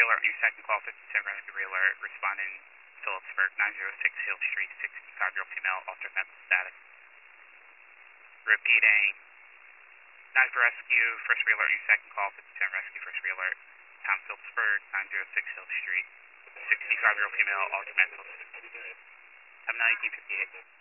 alert on your second call, 57 Remington alert, responding Phillipsburg, 906 Hill Street, 65-year-old female, altered mental status. Repeating, 9 for rescue, first alert on your second call, 57 rescue, first alert, Tom Phillipsburg, 906 Hill Street, 65-year-old female, altered mental status. 1858.